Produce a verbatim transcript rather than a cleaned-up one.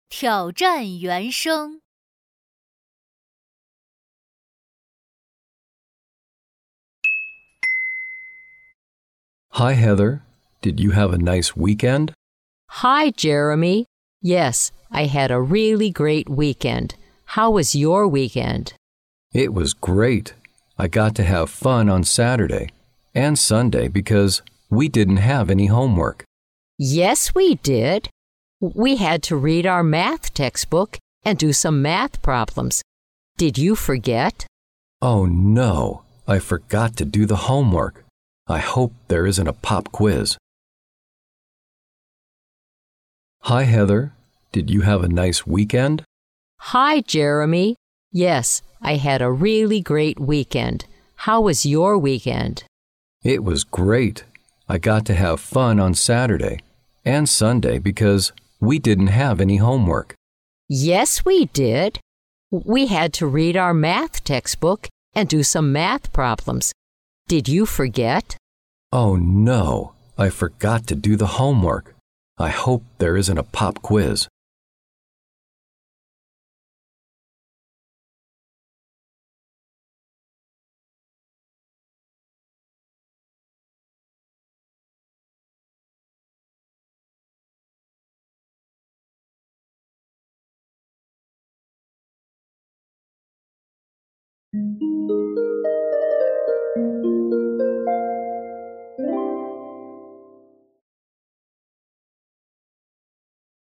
挑战原声。 Hi, Heather. Did you have a nice weekend? Hi, Jeremy. Yes, I had a really great weekend. How was your weekend? It was great. I got to have fun on Saturday and Sunday because we didn't have any homework. Yes, we did. We had to read our math textbook and do some math problems. Did you forget? Oh no, I forgot to do the homework. I hope there isn't a pop quiz. Hi, Heather. Did you have a nice weekend? Hi, Jeremy. Yes, I had a really great weekend. How was your weekend? It was great. I got to have fun on Saturday and Sunday because we didn't have any homework. Yes, we did. We had to read our math textbook and do some math problems. Did you forget? Oh no, I forgot to do the homework. I hope there isn't a pop quiz.